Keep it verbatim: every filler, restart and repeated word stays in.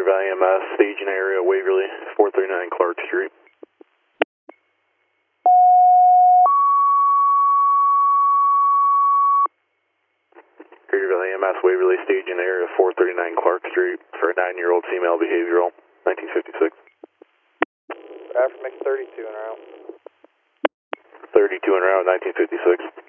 Crater Valley M S, staging area Waverly, four thirty-nine Clark Street. Crater Valley M S, Waverly, staging area four thirty-nine Clark Street for a nine-year-old female behavioral, nineteen fifty-six. After mix thirty-two en route. thirty-two en route, nineteen fifty-six.